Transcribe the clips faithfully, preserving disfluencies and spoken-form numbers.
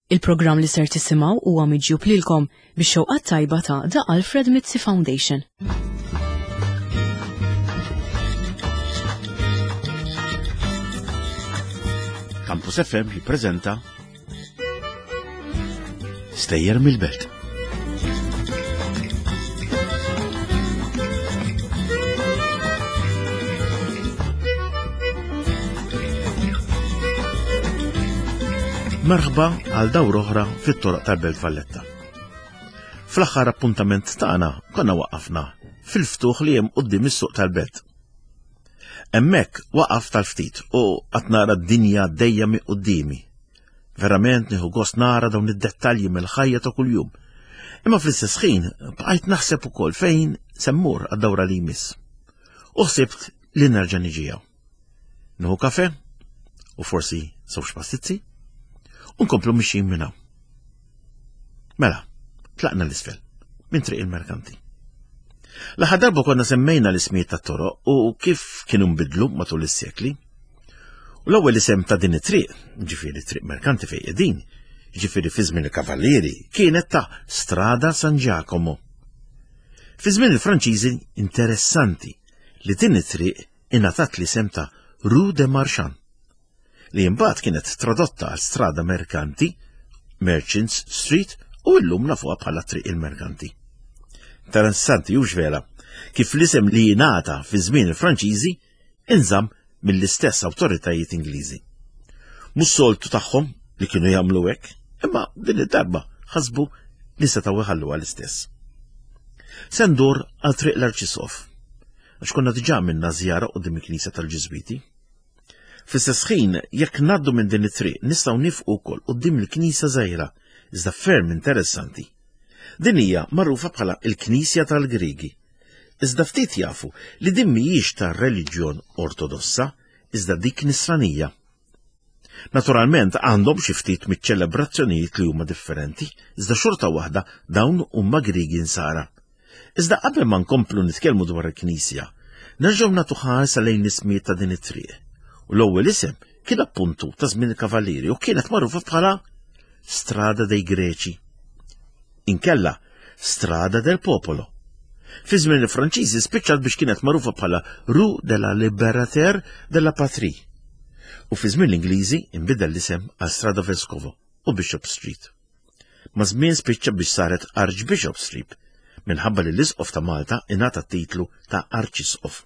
Il-programm li ser tisimgħu huwa miġjub lilkom bix-xewqat tajba ta' The Alfred Mizzi Foundation. Campus F M jippreżenta Stejjer mill-Belt. Merħba għal dawr oħra fit-toroq tal-Belt Valletta. Fl-aħħar appuntament tagħna konna waqafna fil-ftuħ li hemm quddiem is-suq tal-Belt. Hemmhekk waqaf tal-ftit u qatt nara d-dinja dejja mi qudiemi. Verament nieħu gost nara dawn id-dettalji mill-ħajja ta' kuljum. Imma fl-istess ħin bqajt naħseb ukoll fejn semmur għad-dawra li jmiss. U ħsibt li nerġa' niġiha. Nieħu kafe u forsi żewġ pastizzi unkomplu mixjin minna. Mela, tlaqna l-isfel, minn triq il-merkanti. L-aħħar darba konna semmejna l-ismijiet tat-toroq u kif kienu nbidlu matul is-sekli. U l-ewwel isem ta' din it-triq, ġifieri triq merkanti fejn qegħdin, ġifieri fi żmien il-Kavallieri, kienet ta' Strada San Giacomo. Fi żmien il-Franċiżi interessanti li din it-triq ingħatat l-isem ta' Rue de Marchand, li imbagħad kienet tradotta għal strada merkanti, Merchants Street, u llum nafuha bħala triq il-merkanti. Interessanti hux vera kif l-isem li jingħata fi żmien il-Franċiżi inżamm mill-istess awtoritajiet Ingliżi. Mhux soltu tagħhom li kienu jagħmlu hekk, imma din id-darba ħasbu li setgħu jħalluha l-istess. Se ndur għal triq l-Arċisqof, għax konna diġà minna żjara quddiem il-Knisja tal-Ġiżwiti. Fl-istess ħin, jekk ngħaddu minn din it-triq nistgħu nifqu wkoll quddiem il-Knisja żgħira, iżda ferm interessanti. Din hija magħrufa bħala l-Knisja tal-Griegi. Iżda ftit jafu li din mhijiex tar-reliġjon Ortodossa, iżda dik Nisranija. Naturalment għandhom xi ftit miċ-ċelebrazzjonijiet li huma differenti, iżda xorta waħda dawn huma Griegi nsara. Iżda qabel ma nkomplu nitkellmu dwar il-Knisja, nerġgħu nagħtu ħarsa lejn ismijiet ta' din it-triq. U l-ewwel isem kien appuntu ta' żmien il-Kavallieri u kienet magħrufa bħala Strada dei Greci. Inkella Strada del Popolo. Fi żmien il-Franċiżi spiċċat biex kienet magħrufa bħala Rue de la Liberateur de la Patrie. U fi żmien l-Ingliżi inbidel l-isem għal Strada Vescovo u Bishop Street. Ma żmien spiċċa biex saret Archbishop Street minħabba li l-Isqof ta' Malta ingħata t-titlu ta' Arċisqof.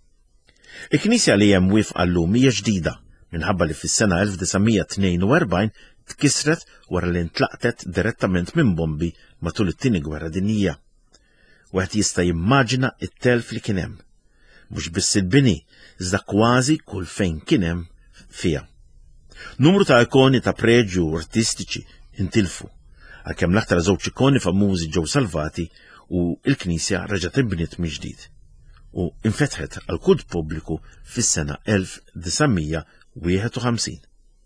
Il-Knisja li hemm wifqa llum hija ġdida minħabba li fis-sena elf desigħmija tnejn u erbgħin tkissret wara li ntlaqtet direttament minn bombi matul it-tieni gwerra dinjija. Wieħed jista' jimmaġina t-telf li kien hemm. Mhux biss il-bini, iżda kważi kull fejn kien hemm fiha. Numru ta' ikoni ta' preġu artistiċi intilfu, għalkemm l-aktar żewġ ikoni famużi ġew salvati u l-Knisja reġgħet inbniet minn ġdid u infetħet għal kult pubbliku fis-sena elf desigħmija wieħed u ħamsin.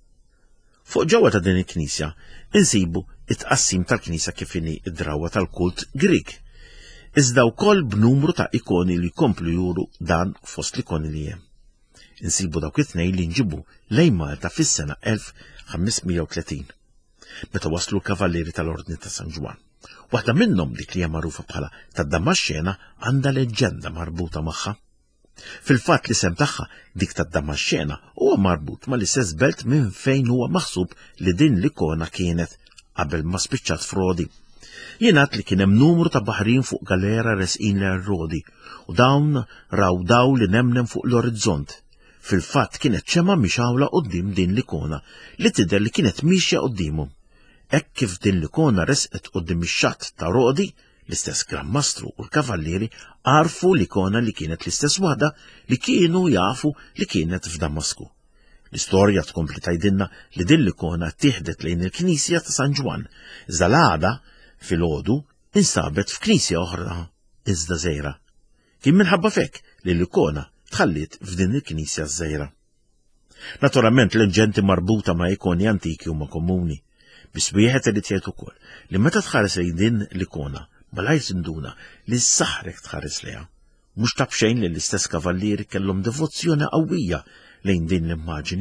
Fuq ġewwa ta' din il-Knisja insibu it-tqassim tal-Knisja kif inhi id-drawwa tal-kult Grieg, iżda wkoll b'numru ta' ikoni li jkomplu juru dan fost l-ikoni li hemm. Insibu dawk it-tnejn li nġibu lejn Malta fis-sena elf ħammismija u tletin, meta waslu l-Kavallieri tal-Ordni ta' San Ġwan. Waħda minnhom dik li hija magħrufa bħala tad-Damaxxena għandha leġġenda marbuta magħha. Fil-fatt li sem tagħha dik tad-Damaxxena huwa marbut mal-istess belt minn fejn huwa maħsub li din l-ikona kienet qabel ma spiċċat frodi. Jingħad li kien hemm numru ta' baħrin fuq galera resqin l-Rodi u dawn raw daw li nemnem fuq l-orizzont. Fil-fatt kienet ċema mixawla quddiem din l-ikona li tidher li kienet mixja qudiemhom. Hekk kif din l-ikona resqet quddiem ix-xatt ta' Rodi, l-istess Grammastru u l-Kavallieri għarfu l-ikona li kienet l-istess waħda li kienu jafu li kienet f'Damasku. L-istorja tkompli tgħidilna li din l-ikona tieħdet lejn il-Knisja ta' San Ġwan, iżda l-għada fil-għodu instabet f'Knisja oħra iżda żgħira. Kien minħabba fekk li l-ikona tħallit f'din il-Knisja żgħira. Naturalment l-inġenti marbuta ma' ikoni antiki huma komuni. Bis wieħed irid jgħid ukoll li meta tħares lejn din l-ikona malajr tinduna li s-saħrek tħares lejha. Mhux tab xejn li l-istess Kavallieri kellhom devozzjoni qawwija lejn din l-immaġini,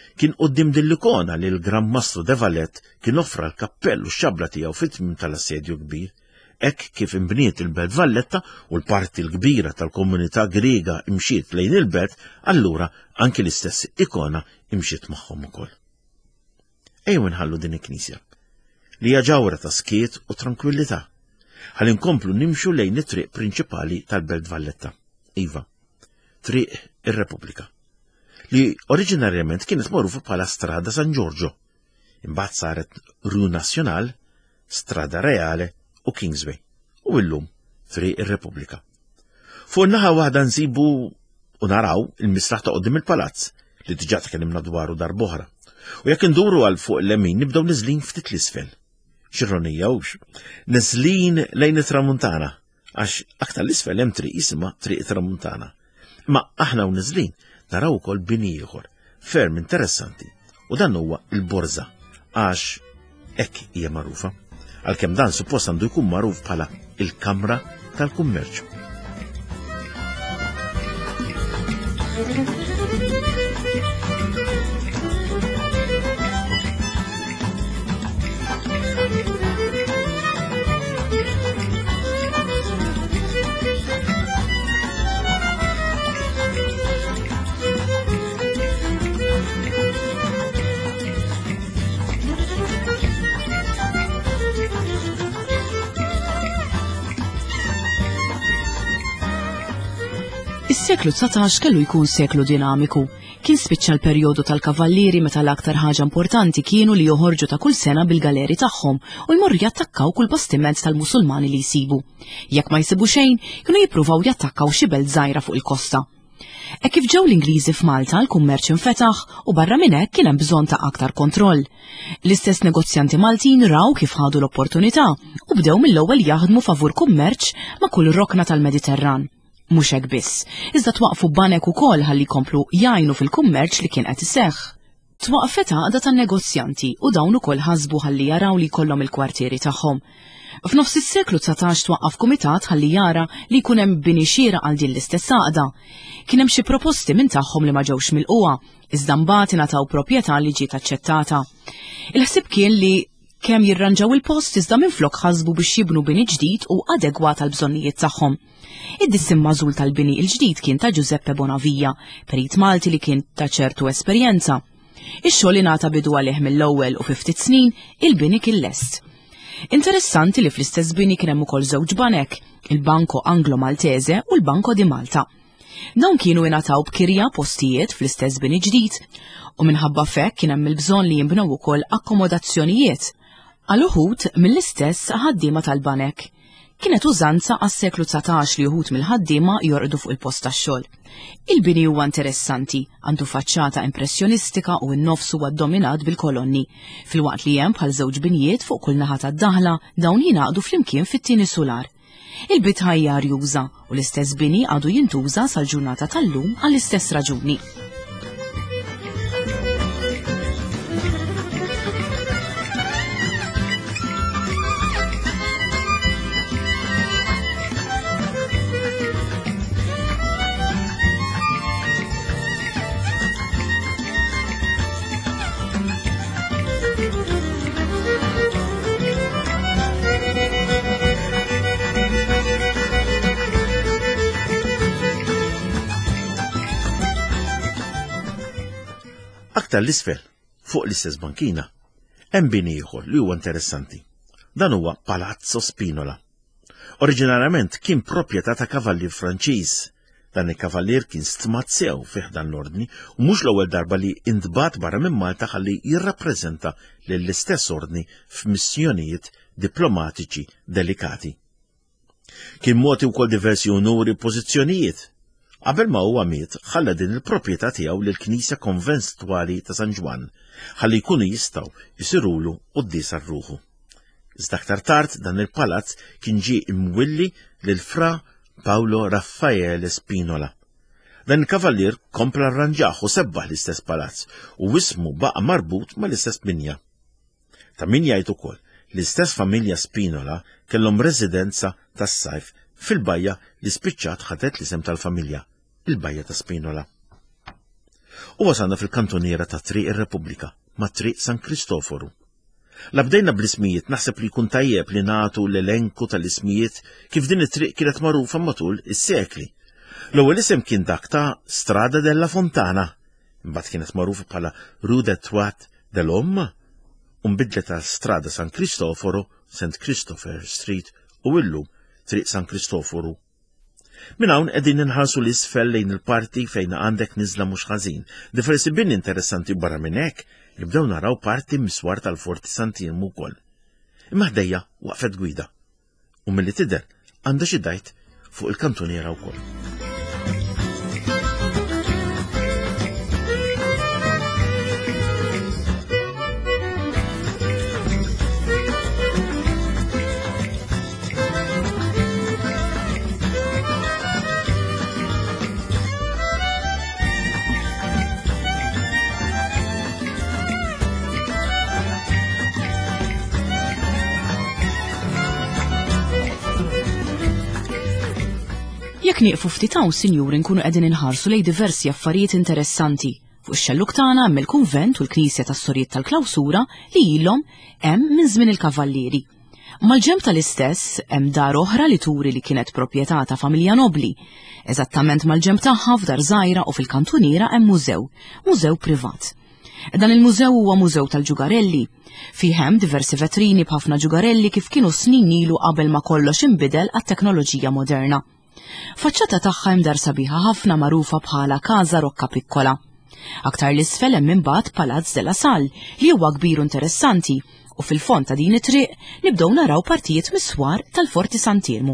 kien qoddim din l-ikona li l-Gran Mastru de Valett kien offra l-kappell u x-xabla tiegħu fit-tmiem tal-assedju kbir, hekk kif inbniet il-Belt Valletta u l-parti l-kbira tal-komunità Griega imxiet lejn il-belt, allura anki l-istess ikona imxiet magħhom ukoll. Ejjew inħallu din il-Knisja li hija ġawra ta' skiet u tranquillità ħalli nkomplu nimxu lejn it-triq prinċipali tal-Belt Valletta. Iva, triq ir-Repubblika, li oriġinarjament kienet magħrufa bħala Strada San Giorgio, imbagħad saret Rue Nazzjonal, Strada Reale u Kingsway, u illum triq ir-Repubblika. Fuq naħa waħda nsibu u naraw il-misraħ ta' qoddim il-palazz li diġà tkellimna dwaru darb'oħra. U jekk induru għal fuq l-lemin nibdew niżlin ftit l-isfel. Xirronija hux, niżlin lejn it-tramuntana, għax aktar l-isfel hemm triq isimha triq it-tramuntana. Ma aħna u niżlin naraw ukoll bini ieħor ferm interessanti u dan huwa l-Borza għax hekk hija magħrufa, għalkemm dan suppost għandu jkun magħruf bħala il-Kamra tal-Kummerċ. Is-seklu tsatax kellu jkun seklu dinamiku. Kien spiċċa l-perjodu tal-kavallieri meta l-aktar ħaġa importanti kienu li joħorġu ta' kull sena bil-galeri tagħhom u jmorru jattakkaw kull bastiment tal-Musulmani li jsibu. Jekk ma jsibu xejn, kienu jippruvaw jattakkaw xi belt żgħira fuq il-kosta. E kif ġew l-Ingliżi f'Malta l-kummerċ infetaħ u barra minn hekk kien hemm bżonn ta' aktar kontroll. L-istess negozjanti Maltin raw kif ħadu l-opportunità u bdew mill-ewwel jaħdmu favur kummerċ ma' kull rokna tal-Mediterran. Mhux hekk biss, iżda twaqfu banek ukoll ħalli jkomplu jgħinu fil-kummerċ li kien qed iseħħ. Twaqfet għaqda tan-negozjanti u dawn ukoll ħasbu ħalli jaraw li jkollhom il-kwartieri tagħhom. F'nofs is-seklu tsatax twaqqaf kumitat ħalli jara li jkun hemm bini xira għal din l-istess għaqda. Kien hemm xi proposti minn tagħhom li ma ġewx milquha, iżda mbagħad ingħataw proprjetà li ġiet aċċettata. Il-ħsieb kien li kemm jirranġaw il-post iżda minflok ħasbu biex jibnu bini ġdid u adegwat għal bżonnijiet tagħhom. Id-dissim mażul tal-bini il-ġdid kien ta' Giuseppe Bonavija, perit Malti li kien ta' ċertu esperjenza. Ix-xogħol ingħata bidu għalih mill-ewwel u fi ftit snin il-bini kien lest. Interessanti li fl-istess bini kien hemm ukoll żewġ banek, il-Banco Anglo Maltese u l-Banco di Malta. Dawn kienu ingħataw b'kirja postijiet fl-istess bini ġdid u minħabba fekk kien hemm il-bżonn li jinbnew ukoll akkomodazzjonijiet għal uħud mill-istess ħaddiema tal-banek. Kienet użanza għas-seklu tsatax li uħud mill-ħaddiema jorqdu fuq il-post tax-xogħol. Il-bini huwa interessanti, għandu faċċata impressjonistika u n-nofs huwa ddominat bil-kolonni. Filwaqt li hemm bħal żewġ binijiet fuq kull naħa tad-daħla dawn jingħaqdu flimkien fit-tieni sular. Il-bit ħajjar juża u l-istess bini għadu jintuża sal-ġurnata tal-lum għall-istess raġuni. Aktar l-isfel, fuq l-istess bankina, hemm bini ieħor li huwa interessanti. Dan huwa Palazzo Spinola. Oriġinarjament kien proprjetà ta' kavallier Franċiż. Dan il-kavallier kien stmat sew fih dan l-ordni u mhux l-ewwel darba li intbagħat barra minn Malta ħalli jirrappreżenta lill-istess ordni f'missjonijiet diplomatiċi delikati. Kien mogħti wkoll diversi unuri pożizzjonijiet. Qabel ma huwa miet ħalla din il-proprjetà tiegħu lill-Knisja Konventwali ta' San Ġwan ħalli jkunu jistgħu jsirulu qudies ar-ruħu. Iżda aktar tard dan il-palazz kien ġie imwilli lil fra Paolo Raffaele Spinola. Dan il-kavallier kompla arranġaħ u sebbaħ l-istess palazz u ismu baqa' marbut mal-istess binja. Ta' min jgħid ukoll l-istess familja Spinola kellhom residenza tas-sajf fil-bajja li spiċċat ħadet l-isem tal-familja, il-Bajja ta' Spinola. U wasalna fil-kantoniera ta' Triq ir-Repubblika ma' Triq San Kristoforu. Labdejna bl-ismijiet naħseb li jkun tajjeb li nagħtu l-elenku tal-ismijiet kif din it-triq kienet magħrufa matul is-sekli. L-ewwel isem kien dak ta' Strada della Fontana, imbagħad kienet magħrufa bħala Rue de Trois de l'Homme, u nbidlet ta' Strada San Cristoforo, Saint Christopher Street, u illum Triq San Kristoforu. Minn hawn qegħdin inħarsu l-isfel lejn il-parti fejn għandek niżla mhux ħażin. Diversi binni interessanti barra minn hekk jibdew naraw parti miswar tal-Forti Sant'Irmu wkoll. Imma ħdejja waqfet gwida. U milli tidher għandha xi dajt fuq il-kantuniera wkoll. Jekk nieqfu ftit hawn sinjuri nkunu qegħdin inħarsu lejn diversi affarijiet interessanti. Fuq ix-xelluk tagħna hemm il-kunvent u l-Knisja tas-Sorjiet tal-Klawsura li ilhom hemm minn żmien il-Kavallieri. Mal-ġenb tal-istess hemm dar oħra li turi li kienet proprjetà ta' familja nobli. Eżattament mal-ġenb tagħha f'dar żgħira u fil-kantuniera hemm mużew, mużew privat. Dan il-mużew huwa mużew tal-ġugarelli. Fih hemm diversi vetrini b'ħafna ġugarelli kif kienu snin ilu qabel ma kollox inbidel għat-teknoloġija moderna. Faċċata tagħha hemm dar sabiħa ħafna magħrufa bħala Casa Rocca Piccola. Aktar l-isfel hemm imbagħad Palazz della Sal li huwa kbir u interessanti u fil-fond ta' din it-triq nibdew naraw partijiet miswar tal-Forti Sant'Irmu.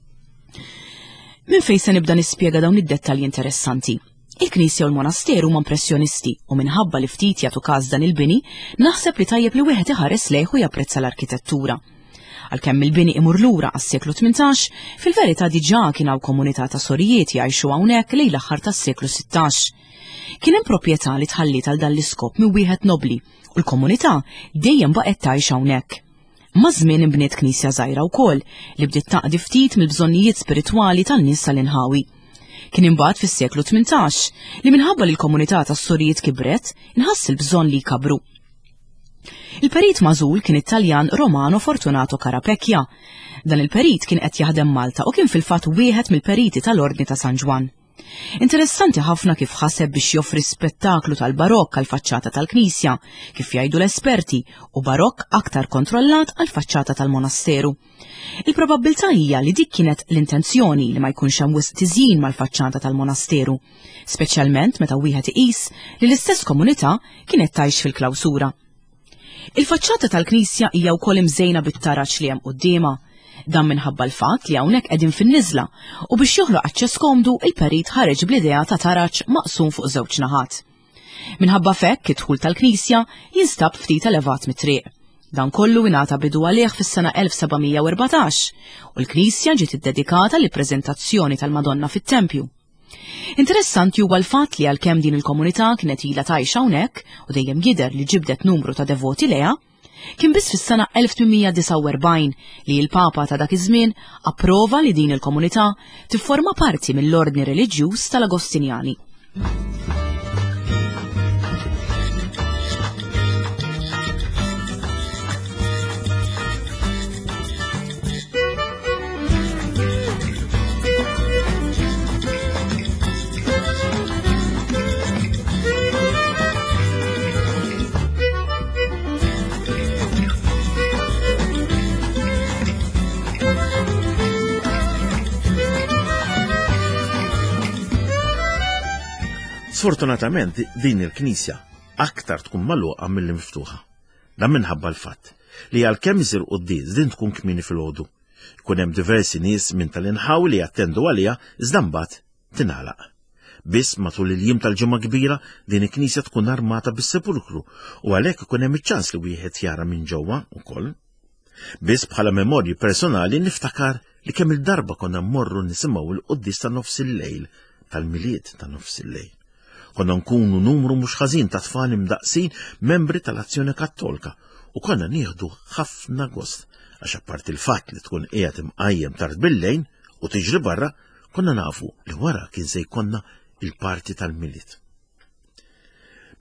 Minn fejn se nibda nispjega dawn id-dettalji interessanti. Il-Knisja u l-Monasteru huma impressjonisti u minħabba li ftit jagħtu każ dan il-bini naħseb li tajjeb li wieħed iħares lejh u japprezza l-arkitettura. Għalkemm il-bini imur lura għas-seklu tmintax, fil-verità diġà kien hawn komunità ta' Sorjiet jgħixu hawnhekk lejn l-aħħar tas-seklu sittax. Kien hemm proprjetà li tħallit għal dan l-iskop minn wieħed nobli u l-komunità dejjem baqgħet tgħix hawnhekk. Ma' żmien inbniet knisja żgħira wkoll li bdiet taqdi ftit mill-bżonnijiet spiritwali tan-nies tal-inħawi. Kien imbagħad fis-seklu tmintax li minħabba li l-komunità tas-Sorjiet kibret inħass il-bżonn li jkabru. Il-perit mażul kien It-Taljan Romano Fortunato Carapecchia. Dan il-perit kien qed jaħdem Malta u kien fil-fatt wieħed mill-periti tal-Ordni ta' San Ġwan. Interessanti ħafna kif ħaseb biex joffri spettaklu tal-barokk għal faċċata tal-Knisja, kif jgħidu l-esperti, u barokk aktar kontrollat għal faċċata tal-Monasteru. Il-probabbiltà hija li dik kienet l-intenzjoni li ma jkunx hemm wisq tiżjin mal-faċċata tal-Monasteru, speċjalment meta wieħed iqis li l-istess komunità kienet tgħix fil-klawsura. Il-faċċata tal-Knisja hija wkoll imżejna bit-taraġġ li hemm qudiema, dan minħabba l-fatt li hawnhekk qegħdin fin-niżla u biex joħloq aċċess komdu il-perit ħareġ bl-idea ta' taraġġ maqsum fuq żewġ naħat. Minħabba fekk id-dħul tal-Knisja jinstab ftit elevat mit-triq. Dan kollu ingħata bidu għalih fis-sena elf sebgħimija u erbatax u l-Knisja ġiet iddedikata li preżentazzjoni tal-Madonna fit-Tempju. Interessanti huwa l-fatt li għalkemm din il-komunità kienet ilha tgħix hawnhekk u dejjem jidher li ġibdet numru ta' devoti leha, kien biss fis-sena elf tminmija disa' u erbgħin li l-Papa ta' dak iż-żmien approva li din il-komunità tifforma parti mill-ordni reliġjuż tal-Agostinjani. Sfortunatament din il-Knisja aktar tkun magħluqa milli miftuħa. Dan minħabba l-fatt li għalkemm isir qudies din tkun kmieni filgħodu. Jkun hemm diversi nies minn tal-inħaw li jattendu għaliha iżda mbagħad tingħalaq. Biss matul il-jiem tal-ġimgħa kbira din il-Knisja tkun armata bis-sepulkru u għalhekk ikun hemm iċ-ċans li wieħed jara minn ġewwa wkoll. Biss bħala memorji personali niftakar li kemm il-darba konna mmorru nisimgħu l-qudies ta' nofs il-lejl tal-miliet ta' nofs il-lejl. Konna nkunu numru mhux ħażin ta' tfal imdaqsin membri tal-Azzjoni Kattolika u konna nieħdu ħafna gost għax apparti l-fatt li tkun qiegħed imqajjem tard bil-lejl u tiġri barra konna nafu li wara kien se jkollna il-parti tal-miliet.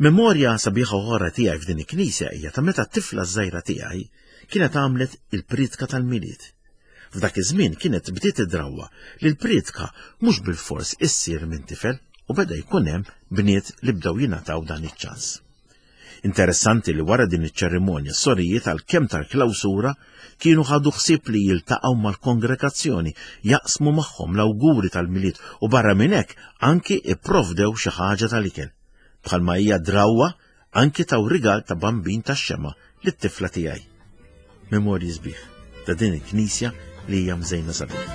Memorja sabiħa oħra tiegħi f'din il-knisja hija ta' meta t-tifla żgħira tiegħi kienet għamlet il-pritka tal-miliet. F'dak iż-żmien kienet bdiet idrawwa li l-pritka mhux bil-fors issir minn tifel u beda jkun hemm bniet li bdew jingħataw dan iċ-ċans. Interessanti li wara din iċ-ċerimonja s-sorijiet għalkemm tal-klawsura kienu ħadu ħsieb li jiltaqgħu mal-kongregazzjoni jaqsmu magħhom l-awguri tal-miliet u barra minn hekk anki ipprovdew xi ħaġa tal-ikel. Bħalma hija drawwa anki taw rigal ta' bambin tax-xema lit-tifla tiegħi. Memorji sbieħ ta' din il-knisja li hija mżejna sabiħ.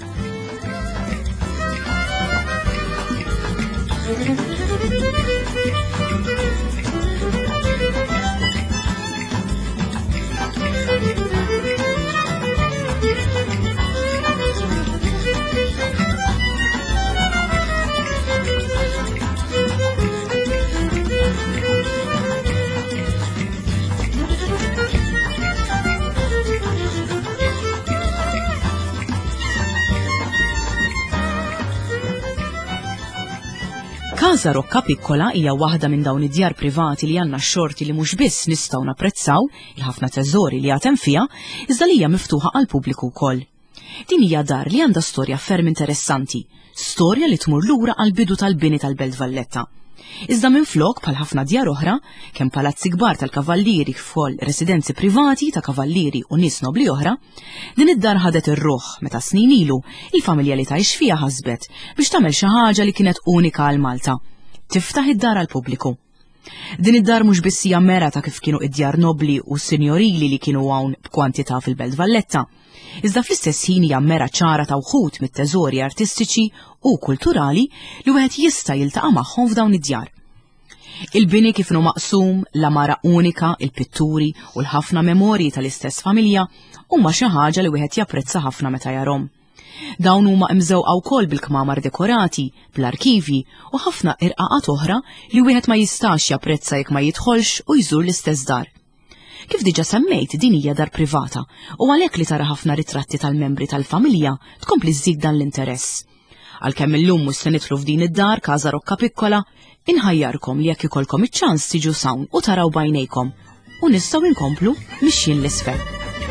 Casa Rocca Piccola hija waħda minn dawn id-djar privati li għandna xorti li mhux biss nistgħu napprezzaw il-ħafna teżori li għatem fiha, iżda li hija miftuħa għal pubbliku wkoll. Din hija dar li għandha storja ferm interessanti, storja li tmur lura għal bidu tal-bini tal-Belt Valletta. Iżda minflok bħal ħafna djar oħra, kemm palazzi kbar tal-kavallieri fol residenzi privati ta' kavallieri u nies nobli oħra, din id-dar ħadet ir-ruħ meta snin ilu il-familja li tgħix fiha ħasbet biex tagħmel xi ħaġa li kienet unika għal Malta. Tiftaħ id-dar għal pubbliku. Din id-dar mhux biss hija mera ta' kif kienu id-djar nobli u sinjorili li kienu hawn b'kwantità fil-Belt Valletta, iżda fl-istess ħin hija mera ċara ta' wħud mit-teżori artistiċi u kulturali li wieħed jista' jiltaqa' magħhom f'dawn id-djar. Il-bini kif inhu maqsum, l-amara unika, il-pitturi u l-ħafna memorji tal-istess familja huma xi ħaġa li wieħed japprezza ħafna meta jarhom. Dawn huma mżewqa wkoll bil-kmamar dekorati, bl-arkivji u ħafna irqaqat oħra li wieħed ma jistax japprezza jekk ma jidħolx u jżur l-istess dar. Kif diġà semmejt din hija dar privata u għalhekk li tara ħafna ritratti tal-membri tal-familja tkompli żżid dan l-interess. Għalkemm illum mhux se nidħlu f'din id-dar Casa Rocca Piccola, inħajjarkom li jekk ikolkom iċ-ċans tiġu sawn u taraw bajnejkom u nistgħu inkomplu mixjin l-isfel.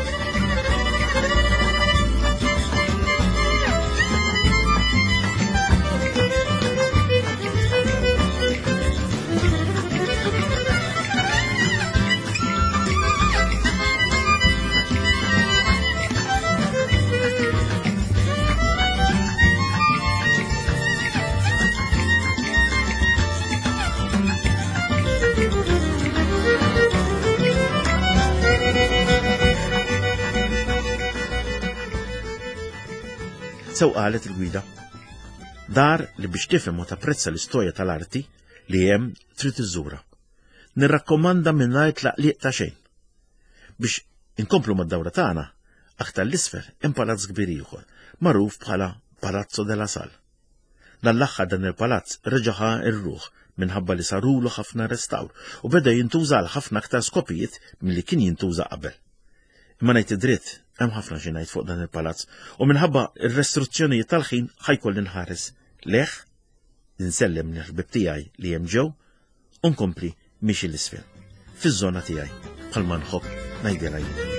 Sew qalet il-gwida. Dar li biex tifhem u tapprezza l-istorja tal-arti li hemm trid iżżura. Nirrakkomanda mingħajr tlaqliq ta' xejn. Biex inkomplu mad-dawra tagħna, aktar l-isfer hemm palazz kbir ieħor, magħruf bħala Palazzo della Sal. Dan l-aħħar dan il-palazz reġaħa r-ruħ minħabba li sarulu ħafna restawr u beda jintuża għal ħafna aktar skopijiet milli kien jintuża qabel. Imma ngħid id-dritt hemm ħafna xi ngħid fuq dan il-palazz u minħabba r-restruzzjonijiet tal-ħin ħajkolli nħares leħ, ninsellem l-ħbib tiegħi li hemm ġew u nkompli mixi l-isfel fiż-żona tiegħi bħalma nħobb ngħidilha jien.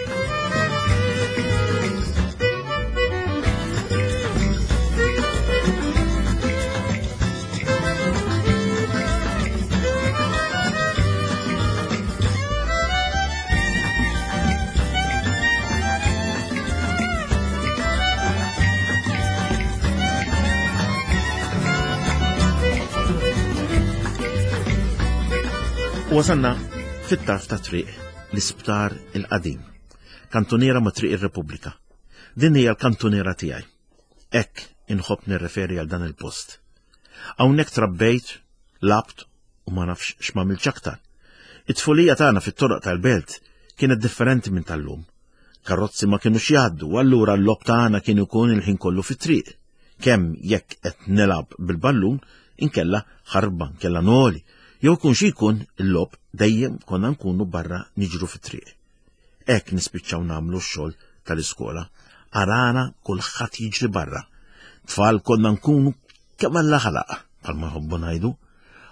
Wasanna fit-tarf ta' triq l-isptar il-qadim, kantoniera ma' triq ir-Repubblika. Din hija l-kantoniera tiegħi. Hekk inħobb nirreferi għal dan il-post. Hawnhekk trabbejt, labt u ma nafx x'mamilx aktar. It-tfulija tagħna fit-toroq tal-belt kienet differenti minn tal-lum. Karozzi ma kinux jgħaddu, allura l-lob tagħna kien ikun il-ħin kollu fit-triq. Kemm jekk qed nilab bil-ballun inkella ħarban kella noli. Jew kun xi jkun il-lob dejjem konna nkunu barra niġru fit-triq. Hekk nispiċċaw nagħmlu x-xogħol tal-iskola, arana kulħadd jiġri barra. Tfal konna nkunu kemm Alla ħalaq, bħalma nħobbu ngħidu.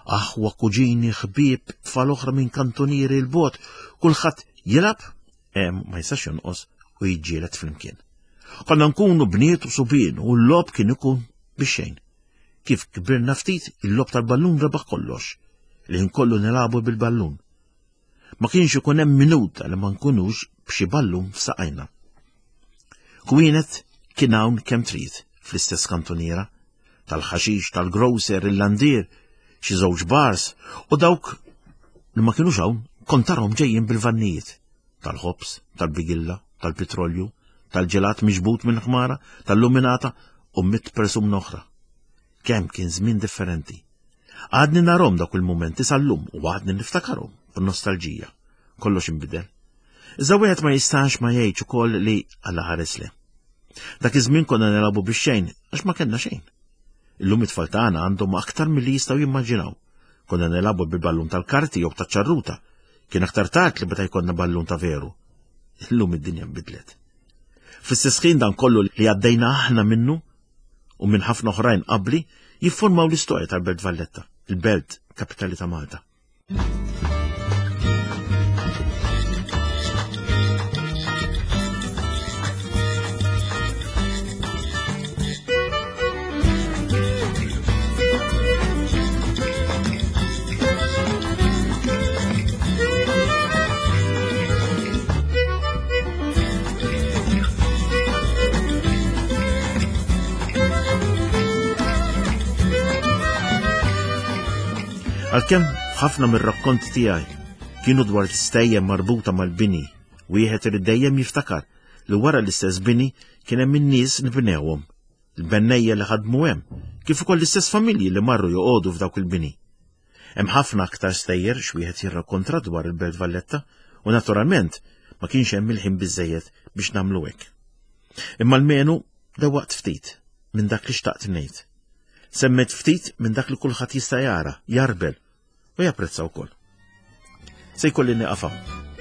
aħwa kuġini ħbieb tfal oħra minn kantonieri l-bot, kulħadd jilab, hemm ma jistax jonqos u jiġġieled flimkien. Konna nkunu bniet u subien u l-lob kien ikun bix-xejn. Kif kbirna ftit, il-lob tal-ballun rebaħ kollox, li nkollu nilabu bil-ballun. Ma kienx ikun hemm minuta li ma nkunux b'xi ballun f'saqajna. Kwienet kien hawn kemm trid fl-istess kantoniera, tal-ħaxix, tal-grocer, il-landier, xi żewġ bars, u dawk li ma kienux hawn kont tarhom ġejjin bil-vannijiet, tal-ħobs, tal-bigilla, tal-petrolju, tal-ġelat miġbut minn ħmara, tal-luminata u mitt persum oħra. Kemm kien żmien differenti. Għadni narhom dak il-mumenti sal-lum u għadni niftakarhom b'nostalġija. Kollox inbidel. Iżda wieħed ma jistax ma jgħidx ukoll li Alla ħares le. Dak iż-żmien konna nilagħbu bix-xejn għax ma kellna xejn. Illum it-tfal tagħna għandhom aktar milli jistgħu jimmaġinaw. Konna nilagħbu bil-ballun tal-karti jew taċ-ċarruta. Kien aktar tard li beta jkollna ballun ta' veru. Illum id-dinja nbidlet. Fl-istess ħin dan kollu li għaddejna aħna minnu u minn ħafna oħrajn qabli jiffurmaw l-istorja tal-Belt Valletta, il-belt kapitali ta' Malta. Għalkemm ħafna mir-rakkonti tiegħi kienu dwar stejjem marbuta mal-bini, wieħed irid dejjem jiftakar li wara l-istess bini kien hemm in-nies li bnewhom, il-bennejja li ħadmu hemm, kif ukoll l-istess familji li marru joqogħdu f'dawk il-bini. Hemm ħafna aktar stejjer x'wieħed jirrakkontra dwar il-Belt Valletta u naturalment ma kienx hemm il-ħin biżżejjed biex nagħmlu hekk. Imma l-menu dewwaqt ftit minn dak li xtaqt ngħid. Semmet ftit minn dak li kulħadd jista' jara, jarbel u japprezza wkoll. Se jkolli nieqafaw.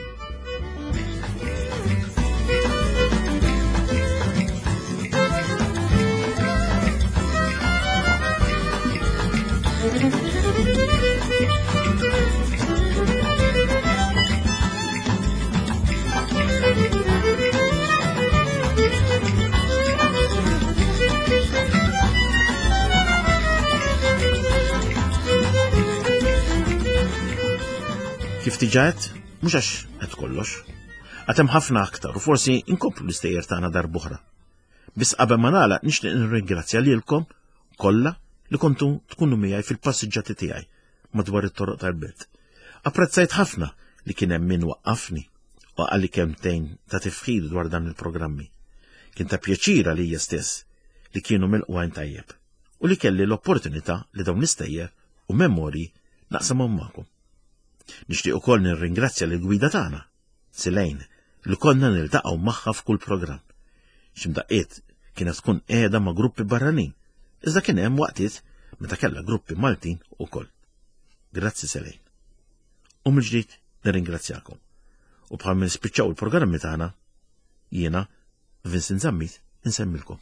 Kif tiġat, mhux għax qed kollox. Għad hemm ħafna aktar u forsi inkomplu l-istejjer tagħna darb'oħra. Biss qabel ma nagħlaq nixtieq nirringrazzja lilkom kollha li kontu tkunu miegħi fil-passiġġati tiegħi madwar it-toroq tal-belt. Apprezzajt ħafna li kien hemm min waqqafni u qalli kemmtejn ta' tifħir dwar dan il-programmi. Kien ta' pjaċira lija stess li kienu milqwajn tajjeb u li kelli l-opportunità li dawn l-istejjer u memorji naqsamhom magħkom. Nixtieq ukoll nirringrazzja lill gwida tagħna, Silejn, li konna niltaqgħu magħha f'kull programm. X'imdaqqiet kienet tkun qiegħda ma' gruppi barranin, iżda kien hemm waqtiet meta kellha gruppi Maltin ukoll. Grazzi Silejn. U mill-ġdid nirringrazzjakom. U bħal ma nispiċċaw il-programmi tagħna, jiena Vincent Zammit insemmilkom.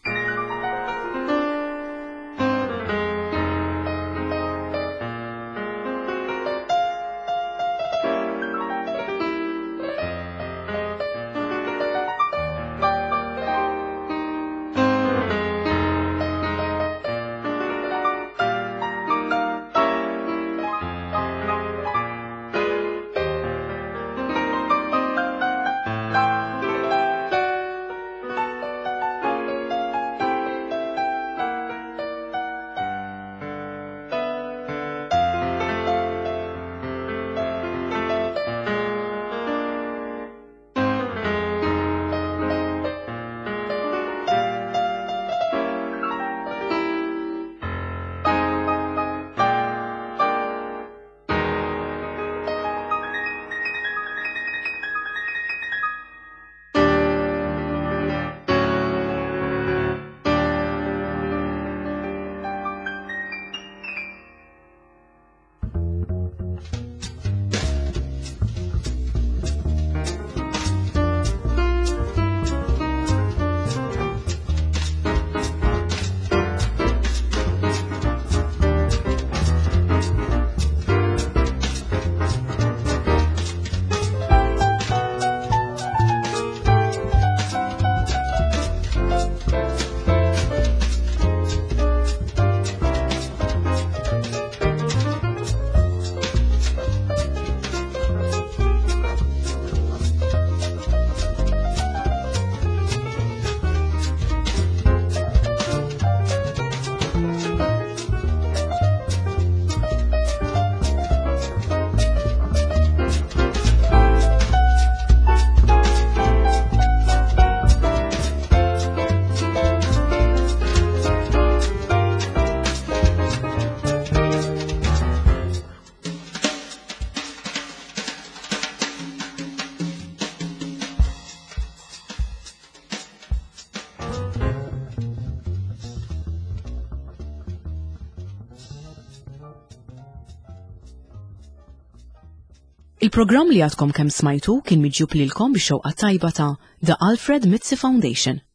Il-programm li għadkom kemm smajtu kien miġjub lilkom bix-xewqa tajba ta' The Alfred Mitzi Foundation.